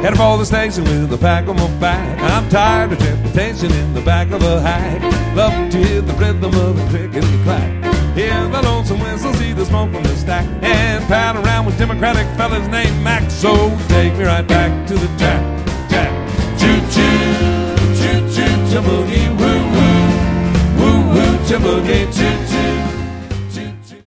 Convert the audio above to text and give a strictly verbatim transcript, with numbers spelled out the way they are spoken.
Headed for the station with the pack on my back. I'm tired of temptation in the back of a hack. Love to hear the rhythm of the click and the clack. Hear the lonesome whistle, see the smoke from the stack, and pat around with Democratic fellas named Mac. So take me right back to the jack, jack. Choo-choo, choo-choo, cha-boogie, woo-woo, woo-woo, cha-boogie,